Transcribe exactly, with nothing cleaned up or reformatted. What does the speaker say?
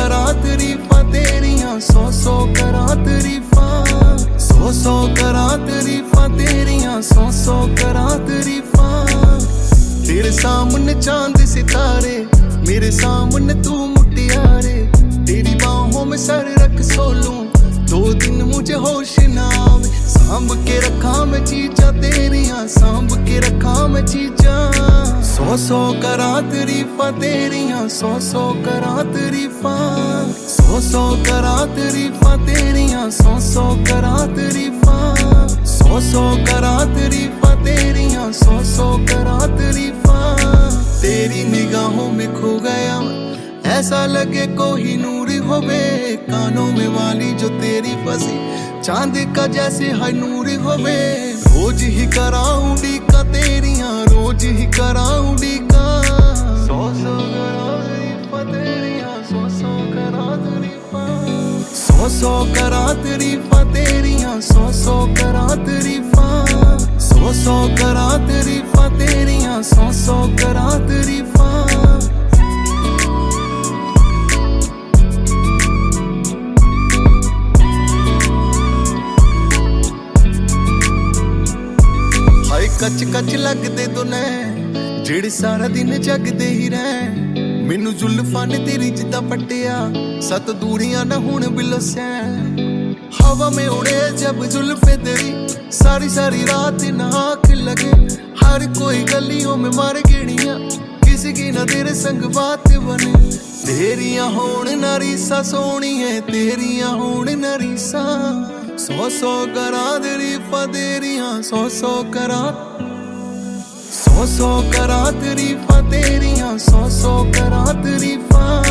करा तारीफां तेरियां, सौ सौ करा तारीफां, सौ सौ करा तारीफां तेरियां, सौ सौ करा तारीफां। तेरे सामने चांद सितारे, मेरे सामने तू मुटियारे, तेरी बाहों में सर रख सो लूं, दो दिन मुझे होश ना आवे। सांभ के रखा मैं चीज़ां तेरियां, सांभ के रखा मैं चीज़ां। सौ सौ करा तारीफां तेरियां, सौ सौ करा तारीफां, सौ सौ करा तारीफां तेरियां, सौ सौ करा तारीफां, सौ सौ करा तारीफां तेरियां, सौ सौ करा तारीफां। तेरी निगाहों में खो गया मैं, ऐसा लगे कोई नूर होवे, कानों में वाली जो तेरी फंसी, चांद का जैसे है नूर होवे। रोज ही कराऊं डीका तेरियां, रोज ही कराऊं डीका, सौ सौ करा तारीफां तेरियां, सौ सौ करा तारीफां, सौ सौ करा तारीफां तेरियां, सौ सौ करा तारीफां, सौ सौ करा तारीफां तेरियां, सौ सौ करा तारीफां। कच कच लगदे दोने जेड़े सारा दिन जगदे ही रह, मैनू जुल्फां ने तेरी जिद्दां पट्टिया, सत दूरियां ना हुण बिलोसै। हवा में उड़े जब जुल्फे तेरी, सारी सारी रात ना आँख लगे, हर कोई गलियों में मार गेड़ियां, किसी की ना तेरे संग बात बने। तेरियां होण ना रीसां सोहणिए, तेरियां होण ना रीसां, सौ सौ करा तारीफां तेरियां, सौ सौ करा, सौ सौ करा तारीफां तेरियां, सौ सौ करा तारीफां,